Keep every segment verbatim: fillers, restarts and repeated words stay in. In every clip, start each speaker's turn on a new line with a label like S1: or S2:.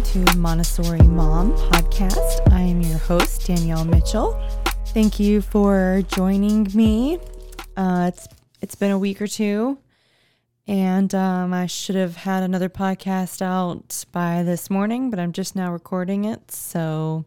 S1: to Montessori Mom Podcast. I am your host, Danielle Mitchell. Thank you for joining me. Uh, it's it's been a week or two, and um, I should have had another podcast out by this morning, but I'm just now recording it, so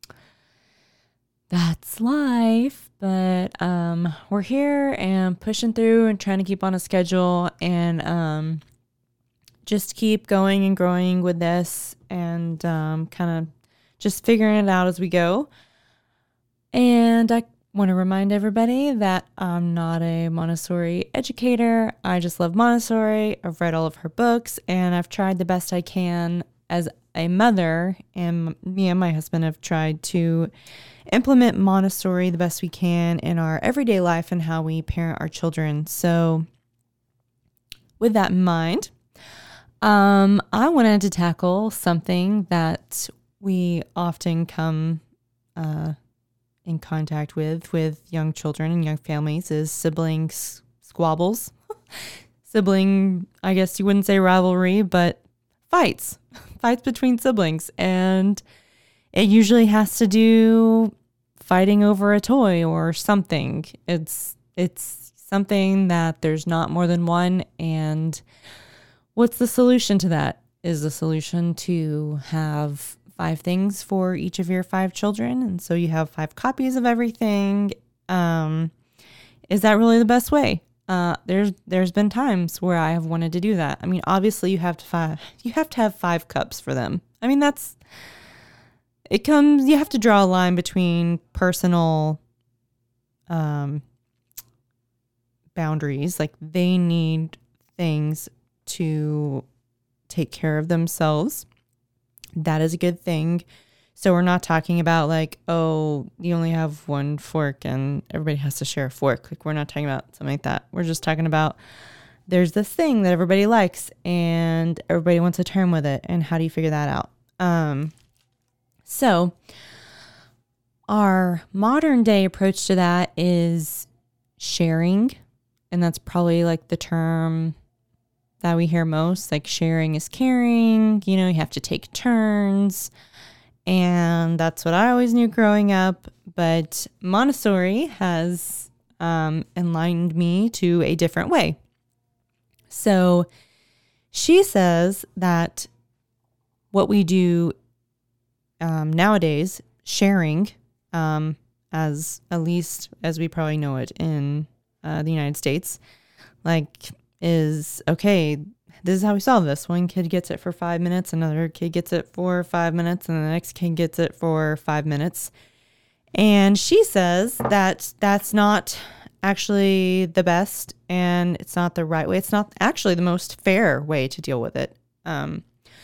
S1: that's life. But um, we're here and pushing through and trying to keep on a schedule and um, just keep going and growing with this and um, kind of just figuring it out as we go. And I want to remind everybody that I'm not a Montessori educator. I just love Montessori. I've read all of her books, and I've tried the best I can as a mother, and me and my husband have tried to implement Montessori the best we can in our everyday life and how we parent our children. So with that in mind, um, I wanted to tackle something that we often come uh, in contact with with young children and young families is sibling squabbles. Sibling, I guess you wouldn't say rivalry, but fights. Fights between siblings. And it usually has to do fighting over a toy or something. It's it's something that there's not more than one. And what's the solution to that? Is the solution to have five things for each of your five children, and so you have five copies of everything? Um, is that really the best way? Uh, there's there's been times where I have wanted to do that. I mean, obviously you have to five you have to have five cups for them. I mean, that's it comes. You have to draw a line between personal um, boundaries. Like they need things to take care of themselves. That is a good thing. So we're not talking about like, oh, you only have one fork and everybody has to share a fork. Like we're not talking about something like that. We're just talking about there's this thing that everybody likes and everybody wants a turn with it. And how do you figure that out? Um, so our modern day approach to that is sharing. And that's probably like the term that we hear most. Like sharing is caring. You know, you have to take turns. And that's what I always knew growing up. But Montessori has um, enlightened me to a different way. So she says that what we do um, nowadays, sharing, um, as at least as we probably know it in uh, the United States, like is, okay, this is how we solve this. One kid gets it for five minutes, another kid gets it for five minutes, and the next kid gets it for five minutes. And she says that that's not actually the best, and it's not the right way. It's not actually the most fair way to deal with it. Um,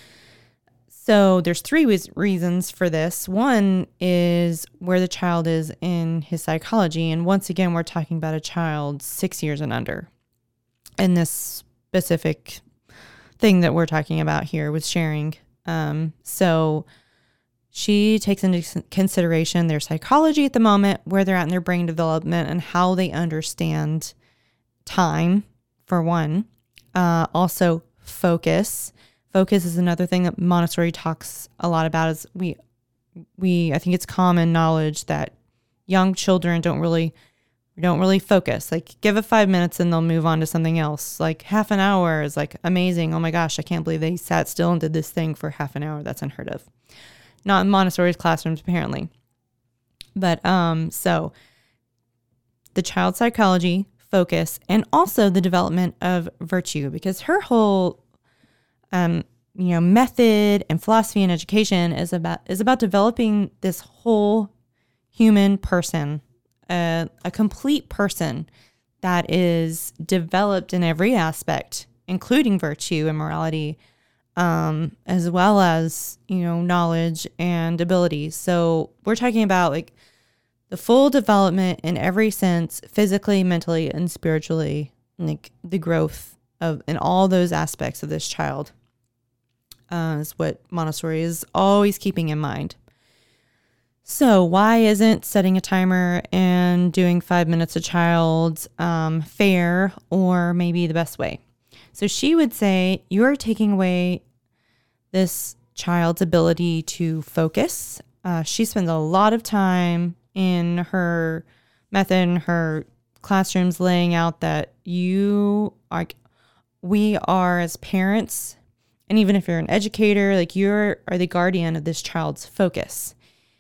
S1: so there's three reasons for this. One is where the child is in his psychology. And once again, we're talking about a child six years and under. In this specific thing that we're talking about here with sharing. Um, so she takes into consideration their psychology at the moment, where they're at in their brain development, and how they understand time, for one. Uh, also, focus. Focus is another thing that Montessori talks a lot about. Is we, we I think it's common knowledge that young children don't really don't really focus. Like give it five minutes and they'll move on to something else. Like half an hour is like amazing. Oh my gosh, I can't believe they sat still and did this thing for half an hour. That's unheard of. Not in Montessori's classrooms, apparently. But um, so the child psychology, focus, and also the development of virtue, because her whole um, you know, method and philosophy in education is about is about developing this whole human person. A, a complete person that is developed in every aspect, including virtue and morality, um, as well as, you know, knowledge and ability. So we're talking about like the full development in every sense, physically, mentally, and spiritually, like the growth of in all those aspects of this child uh, is what Montessori is always keeping in mind. So why isn't setting a timer and doing five minutes a child um, fair or maybe the best way? So she would say, you're taking away this child's ability to focus. Uh, she spends a lot of time in her method, in her classrooms, laying out that you are, we are as parents, and even if you're an educator, like you're are the guardian of this child's focus.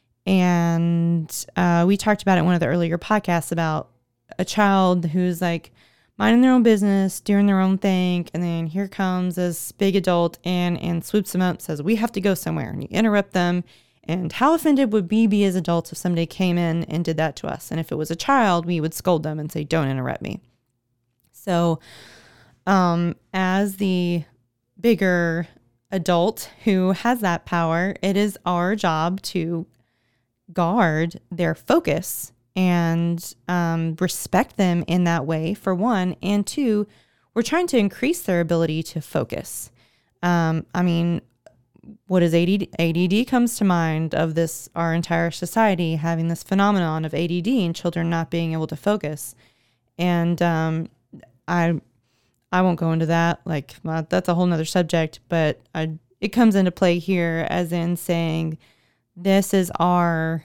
S1: And uh, we talked about it in one of the earlier podcasts about a child who's like minding their own business, doing their own thing, and then here comes this big adult and and swoops them up, says, we have to go somewhere, and you interrupt them. And how offended would we be as adults if somebody came in and did that to us? And if it was a child, we would scold them and say, don't interrupt me. So um, as the bigger adult who has that power, it is our job to guard their focus and um, respect them in that way, for one. And two, we're trying to increase their ability to focus. Um, I mean, what is A D D? A D D comes to mind of this, our entire society having this phenomenon of A D D and children not being able to focus. And um, I I won't go into that. Like, uh, that's a whole nother subject, but I, it comes into play here as in saying this is our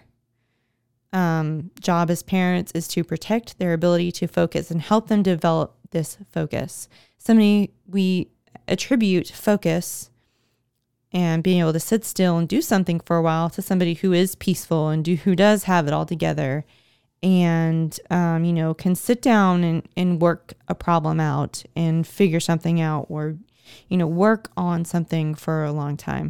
S1: um, job as parents, is to protect their ability to focus and help them develop this focus. Somebody, we attribute focus and being able to sit still and do something for a while to somebody who is peaceful and do, who does have it all together and, um, you know, can sit down and, and work a problem out and figure something out, or, you know, work on something for a long time.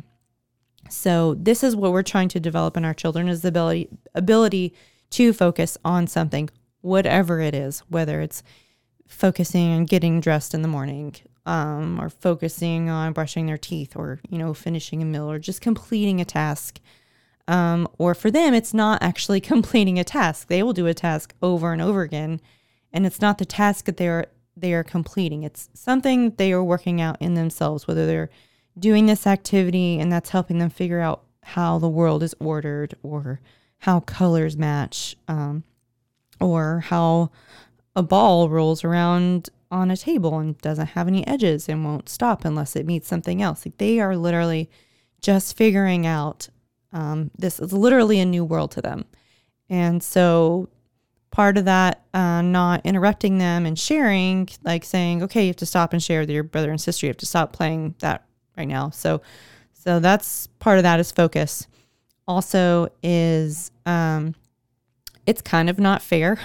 S1: So this is what we're trying to develop in our children, is the ability, ability to focus on something, whatever it is, whether it's focusing on getting dressed in the morning, um, or focusing on brushing their teeth, or, you know, finishing a meal, or just completing a task. Um, or for them, it's not actually completing a task. They will do a task over and over again, and it's not the task that they are they are completing. It's something they are working out in themselves, whether they're doing this activity and that's helping them figure out how the world is ordered, or how colors match, um, or how a ball rolls around on a table and doesn't have any edges and won't stop unless it meets something else. Like, they are literally just figuring out, um, this is literally a new world to them. And so part of that, uh, not interrupting them and sharing, like saying, okay, you have to stop and share with your brother and sister. You have to stop playing that right now. So, so that's part of that is focus. Also is, um, it's kind of not fair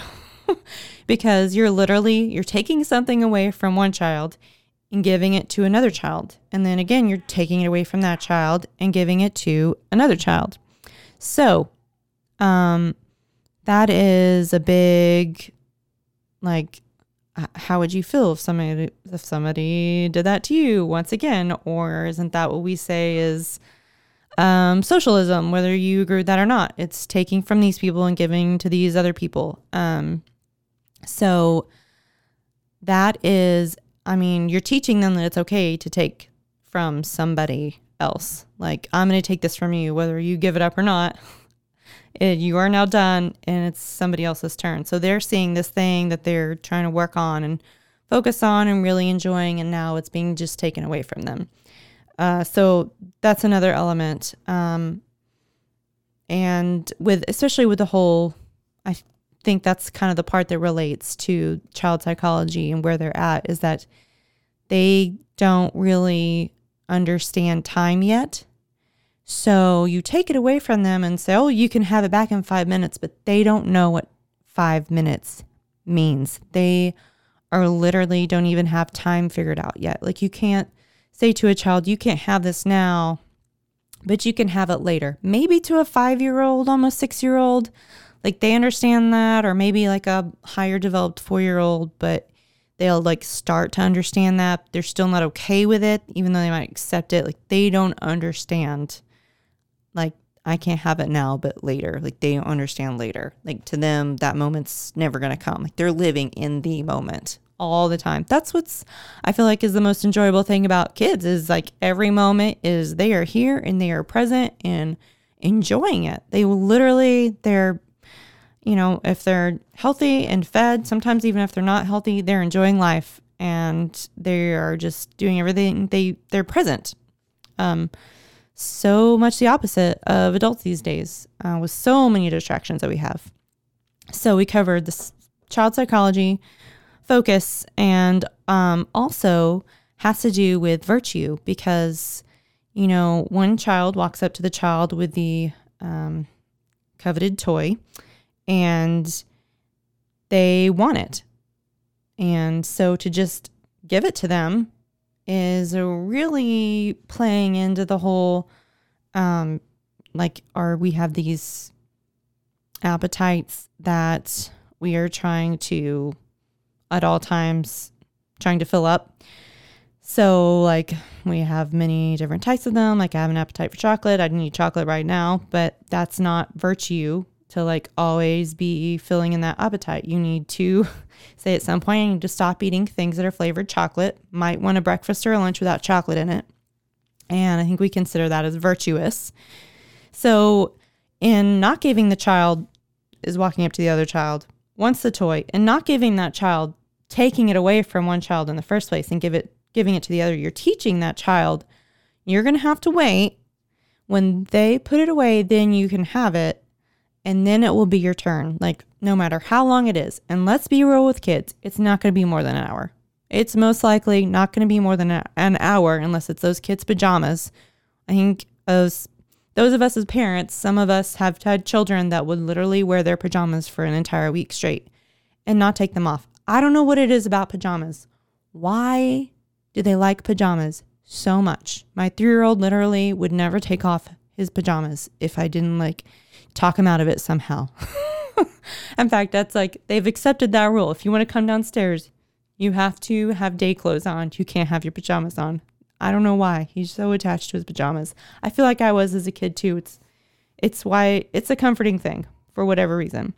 S1: because you're literally, you're taking something away from one child and giving it to another child. And then again, you're taking it away from that child and giving it to another child. So, um, that is a big, like, how would you feel if somebody if somebody did that to you once again? Or isn't that what we say is um, socialism, whether you agree with that or not? It's taking from these people and giving to these other people. Um, so that is, I mean, you're teaching them that it's okay to take from somebody else. Like, I'm going to take this from you, whether you give it up or not. It, you are now done, and it's somebody else's turn. So they're seeing this thing that they're trying to work on and focus on and really enjoying, and now it's being just taken away from them. Uh, so that's another element. Um, and with, especially with the whole, I think that's kind of the part that relates to child psychology and where they're at, is that they don't really understand time yet. So you take it away from them and say, oh, you can have it back in five minutes, but they don't know what five minutes means. They are literally don't even have time figured out yet. Like, you can't say to a child, you can't have this now, but you can have it later. Maybe to a five-year-old, almost six-year-old, like they understand that, or maybe like a higher developed four-year-old, but they'll like start to understand that. They're still not okay with it, even though they might accept it. Like, they don't understand. Like, I can't have it now, but later. Like, they don't understand later. Like, to them, that moment's never going to come. Like, they're living in the moment all the time. That's what's, I feel like, is the most enjoyable thing about kids, is like every moment is they are here and they are present and enjoying it. They will literally, they're, you know, if they're healthy and fed, sometimes even if they're not healthy, they're enjoying life and they are just doing everything. They, they're present. Um, so much the opposite of adults these days, uh, with so many distractions that we have. So we covered this child psychology, focus, and um, also has to do with virtue, because, you know, one child walks up to the child with the um, coveted toy and they want it. And so to just give it to them is really playing into the whole, um, like, are we have these appetites that we are trying to, at all times, trying to fill up. So, like, we have many different types of them. Like, I have an appetite for chocolate. I need chocolate right now, but that's not virtue to, like, always be filling in that appetite. You need to say at some point, you need to stop eating things that are flavored chocolate. Might want a breakfast or a lunch without chocolate in it. And I think we consider that as virtuous. So, in not giving the child is walking up to the other child, wants the toy, and not giving that child, taking it away from one child in the first place and give it giving it to the other, you're teaching that child, you're going to have to wait. When they put it away, then you can have it, and then it will be your turn. Like, no matter how long it is. And let's be real with kids, it's not going to be more than an hour. It's most likely not going to be more than a, an hour unless it's those kids' pajamas. I think those, those of us as parents, some of us have had children that would literally wear their pajamas for an entire week straight and not take them off. I don't know what it is about pajamas. Why do they like pajamas so much? My three-year-old literally would never take off his pajamas if I didn't, like, talk him out of it somehow. In fact, that's like, they've accepted that rule. If you want to come downstairs, you have to have day clothes on. You can't have your pajamas on. I don't know why. He's so attached to his pajamas. I feel like I was as a kid too. It's, it's why it's a comforting thing for whatever reason.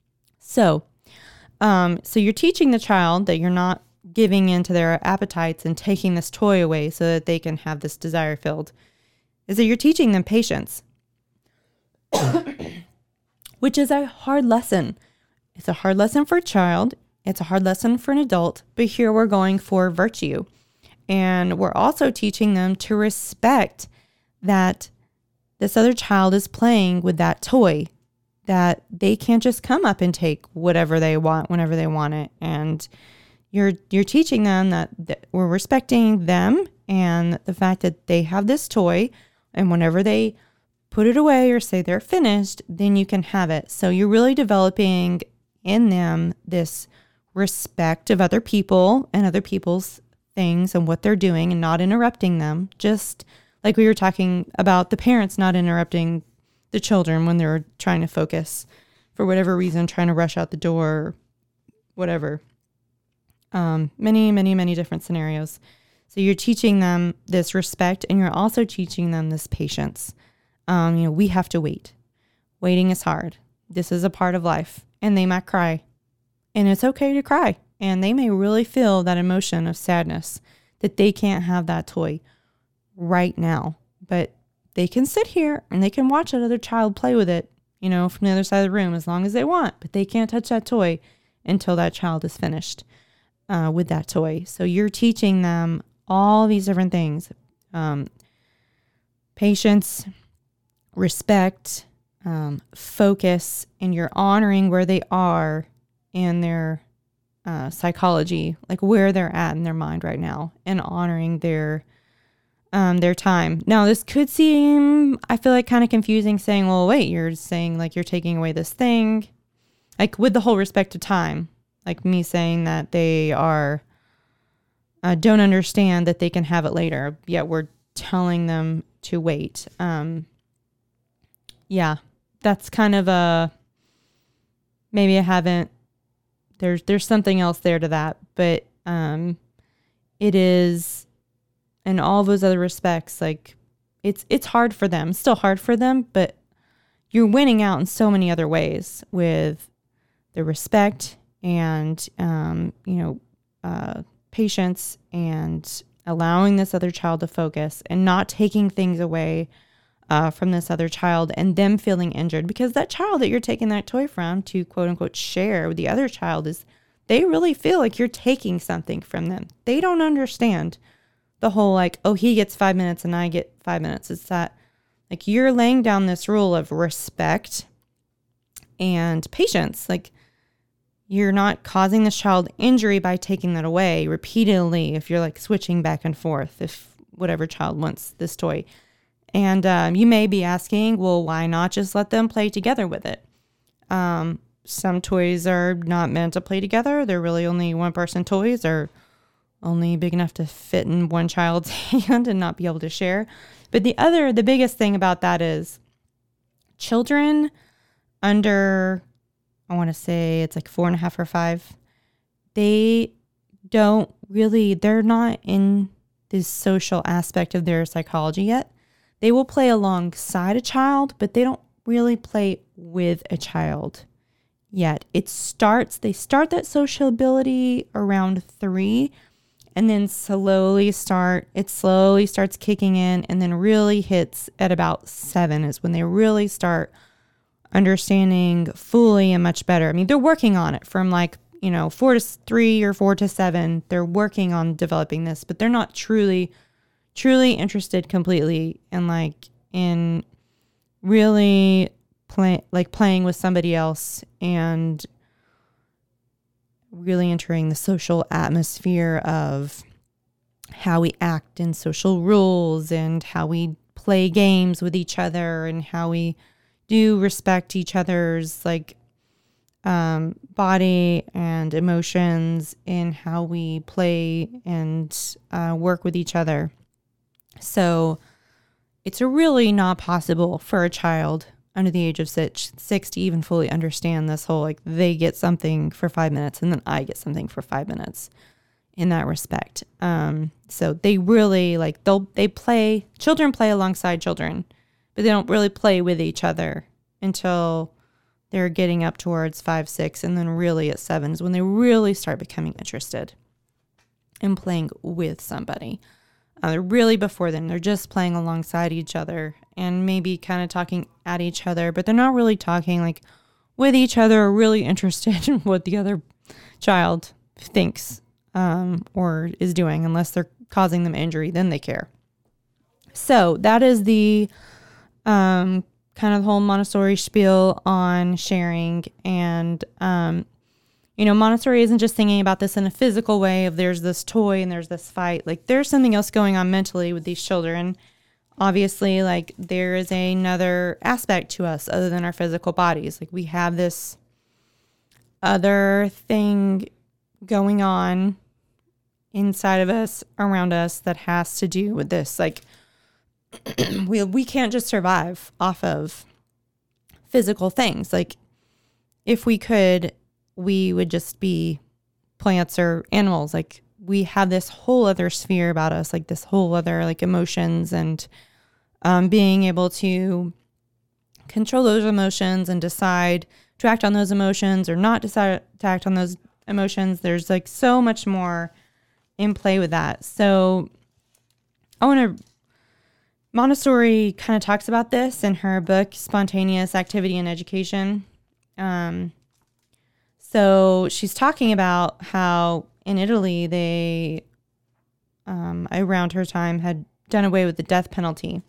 S1: So, um, so you're teaching the child that you're not giving into their appetites and taking this toy away so that they can have this desire filled, is that you're teaching them patience, which is a hard lesson. It's a hard lesson for a child. It's a hard lesson for an adult, but here we're going for virtue. And we're also teaching them to respect that this other child is playing with that toy, that they can't just come up and take whatever they want whenever they want it. And You're you're teaching them that, that we're respecting them and the fact that they have this toy, and whenever they put it away or say they're finished, then you can have it. So you're really developing in them this respect of other people and other people's things and what they're doing, and not interrupting them. Just like we were talking about the parents not interrupting the children when they're trying to focus for whatever reason, trying to rush out the door, whatever. Um, many, many, many different scenarios. So you're teaching them this respect, and you're also teaching them this patience. Um, you know, we have to wait. Waiting is hard. This is a part of life, and they might cry, and it's okay to cry. And they may really feel that emotion of sadness that they can't have that toy right now, but they can sit here and they can watch that other child play with it, you know, from the other side of the room as long as they want, but they can't touch that toy until that child is finished. Uh, with that toy. So you're teaching them all these different things. Um, patience, respect, um, focus, and you're honoring where they are in their uh, psychology, like where they're at in their mind right now, and honoring their um, their time. Now, this could seem, I feel like, kind of confusing, saying, well, wait, you're saying like you're taking away this thing, like with the whole respect to time. Like me saying that they are, uh, don't understand that they can have it later, yet we're telling them to wait. Um, yeah, that's kind of a, maybe I haven't, there's, there's something else there to that, but um, it is, in all those other respects, like it's, it's hard for them, it's still hard for them, but you're winning out in so many other ways with the respect and, um, you know, uh, patience, and allowing this other child to focus and not taking things away uh, from this other child and them feeling injured, because that child that you're taking that toy from to quote unquote share with the other child is, they really feel like you're taking something from them. They don't understand the whole like, oh, he gets five minutes and I get five minutes. It's that Like you're laying down this rule of respect and patience. Like you're not causing the child injury by taking that away repeatedly if you're like switching back and forth, if whatever child wants this toy. And um, you may be asking, well, why not just let them play together with it? Um, some toys are not meant to play together. They're really only one person toys, or only big enough to fit in one child's hand and not be able to share. But the other, the biggest thing about that is children under, I want to say it's like four and a half or five, they don't really, they're not in this social aspect of their psychology yet. They will play alongside a child, but they don't really play with a child yet. It starts, they start that sociability around three, and then slowly start, it slowly starts kicking in, and then really hits at about seven is when they really start understanding fully and much better. I mean, they're working on it from like, you know, four to three or four to seven. They're working on developing this, but they're not truly, truly interested completely in like, in really play, like playing with somebody else and really entering the social atmosphere of how we act in social rules and how we play games with each other and how we do respect each other's like um, body and emotions in how we play and uh, work with each other. So it's really not possible for a child under the age of six, six to even fully understand this whole, like they get something for five minutes and then I get something for five minutes in that respect. Um, so they really like, they'll, they play, children play alongside children, but they don't really play with each other until they're getting up towards five, six, and then really at seven is when they really start becoming interested in playing with somebody. Uh, really before then, they're just playing alongside each other and maybe kind of talking at each other, but they're not really talking like with each other or really interested in what the other child thinks um, or is doing, unless they're causing them injury, then they care. So that is the um, kind of whole Montessori spiel on sharing. And, um, you know, Montessori isn't just thinking about this in a physical way of there's this toy and there's this fight. Like there's something else going on mentally with these children. Obviously, like there is another aspect to us other than our physical bodies. Like we have this other thing going on inside of us, around us, that has to do with this. Like we we can't just survive off of physical things. Like if we could, we would just be plants or animals. Like we have this whole other sphere about us, like this whole other like emotions and um, being able to control those emotions and decide to act on those emotions or not decide to act on those emotions. There's like so much more in play with that. So I want to, Montessori kind of talks about this in her book, Spontaneous Activity and Education. Um, So she's talking about how in Italy they, um, around her time, had done away with the death penalty.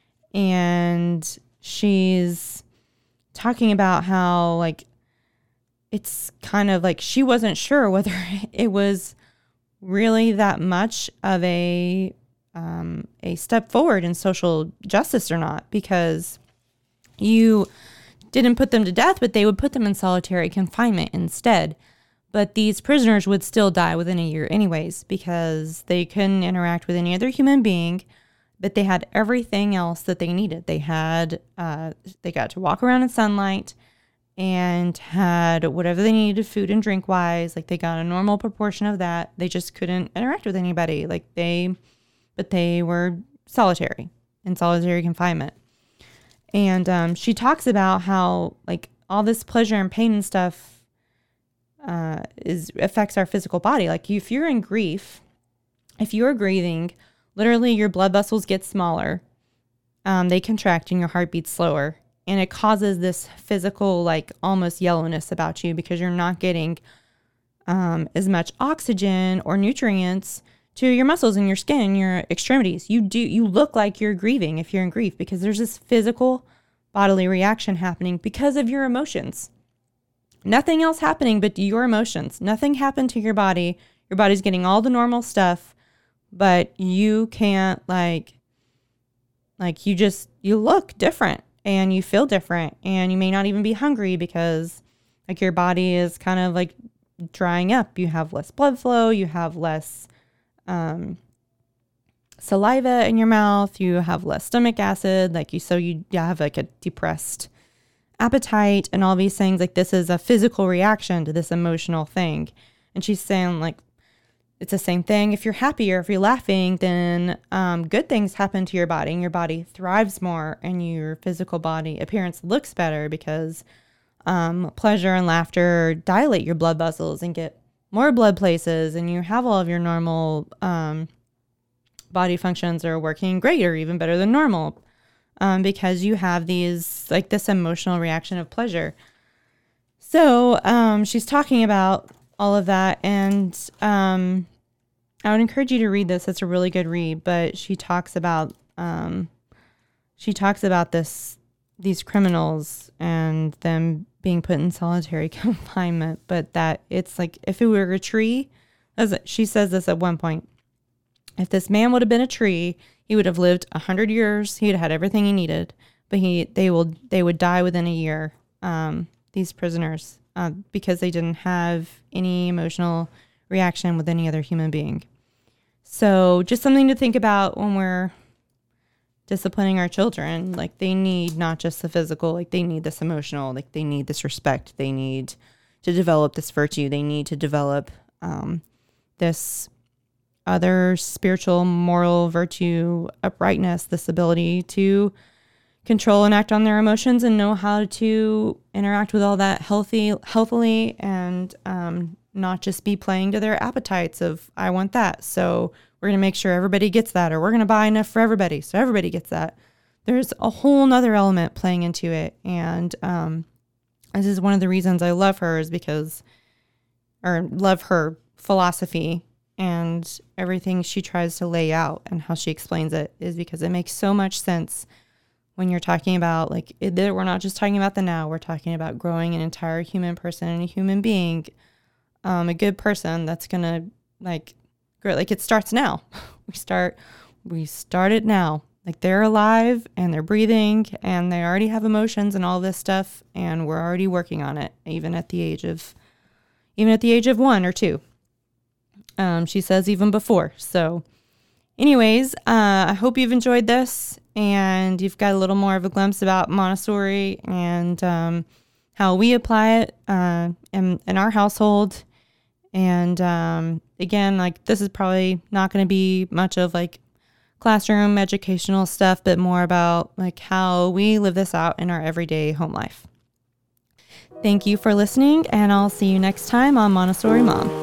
S1: And she's talking about how, like, it's kind of like she wasn't sure whether it was really that much of a um, a step forward in social justice or not, because you didn't put them to death, but they would put them in solitary confinement instead. But these prisoners would still die within a year anyways, because they couldn't interact with any other human being, but they had everything else that they needed. They had, uh, they got to walk around in sunlight and had whatever they needed food and drink wise. Like they got a normal proportion of that. They just couldn't interact with anybody. Like they, but they were solitary, in solitary confinement. And um, she talks about how like all this pleasure and pain and stuff uh, is affects our physical body. Like if you're in grief, if you're grieving, literally your blood vessels get smaller. Um, they contract and your heart beats slower. And it causes this physical, like almost yellowness about you because you're not getting um, as much oxygen or nutrients to your muscles and your skin, your extremities. You do, you look like you're grieving if you're in grief, because there's this physical bodily reaction happening because of your emotions. Nothing else happening but your emotions. Nothing happened to your body. Your body's getting all the normal stuff, but you can't like, like you just, you look different and you feel different, and you may not even be hungry because like your body is kind of like drying up. You have less blood flow. You have less um, saliva in your mouth. You have less stomach acid. Like you, so you, you have like a depressed appetite and all these things. Like this is a physical reaction to this emotional thing. And she's saying like, it's the same thing. If you're happy or if you're laughing, then um, good things happen to your body, and your body thrives more, and your physical body appearance looks better because um, pleasure and laughter dilate your blood vessels and get more blood places, and you have all of your normal um, body functions are working great or even better than normal um, because you have these, like this emotional reaction of pleasure. So um, she's talking about all of that. And um, I would encourage you to read this. It's a really good read, but she talks about, um, she talks about this, these criminals and them being put in solitary confinement, but that it's like, if it were a tree, as she says this at one point, if this man would have been a tree, he would have lived a hundred years. He'd have had everything he needed, but he, they will, they would die within a year. Um, these prisoners, Uh, because they didn't have any emotional reaction with any other human being. So just something to think about when we're disciplining our children. Like they need not just the physical, like they need this emotional, like they need this respect. They need to develop this virtue. They need to develop um, this other spiritual, moral virtue, uprightness, this ability to control and act on their emotions and know how to interact with all that healthy, healthily, and um, not just be playing to their appetites of, I want that, so we're going to make sure everybody gets that, or we're going to buy enough for everybody so everybody gets that. There's a whole nother element playing into it. And um, this is one of the reasons I love her, is because, or love her philosophy and everything she tries to lay out and how she explains it, is because it makes so much sense. When you're talking about, like, it, we're not just talking about the now, we're talking about growing an entire human person and a human being, um, a good person that's going to, like, grow. Like, it starts now. We start, we start it now. Like, they're alive and they're breathing and they already have emotions and all this stuff, and we're already working on it, even at the age of, even at the age of one or two. Um, she says even before. So anyways, uh, I hope you've enjoyed this, and you've got a little more of a glimpse about Montessori and um, how we apply it uh, in, in our household. And um, again, like, this is probably not going to be much of like classroom educational stuff, but more about like how we live this out in our everyday home life. Thank you for listening, and I'll see you next time on Montessori Mom.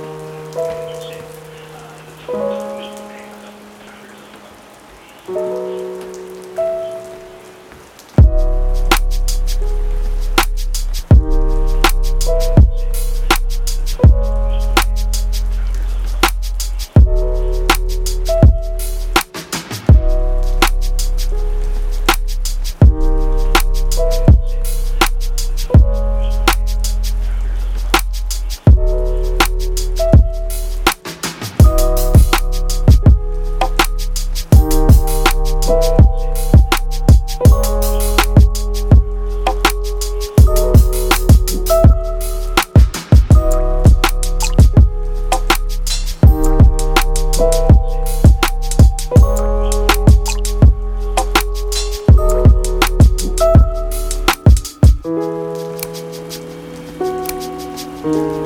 S1: Thank you.